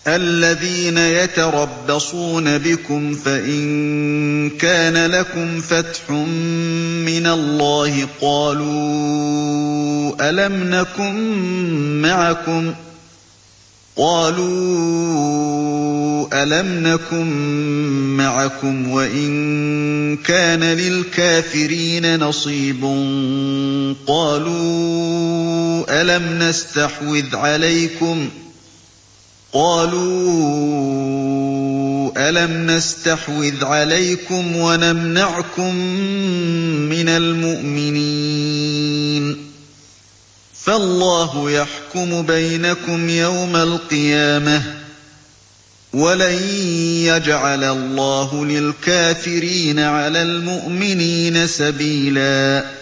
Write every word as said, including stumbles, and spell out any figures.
الَّذِينَ يَتَرَبَّصُونَ بِكُمْ فَإِن كَانَ لَكُمْ فَتْحٌ مِّنَ اللَّهِ قَالُوا أَلَمْ نَكُن مَّعَكُمْ وَإِن كَانَ لِلْكَافِرِينَ نَصِيبٌ قَالُوا أَلَمْ نَسْتَحْوِذْ عَلَيْكُمْ وَنَمْنَعْكُم مِّنَ الْمُؤْمِنِينَ ۖ فَاللَّهُ يَحْكُمُ بَيْنَكُمْ يَوْمَ الْقِيَامَةِ ۗ وَلَن يَجْعَلَ اللَّهُ لِلْكَافِرِينَ عَلَى الْمُؤْمِنِينَ سَبِيلًا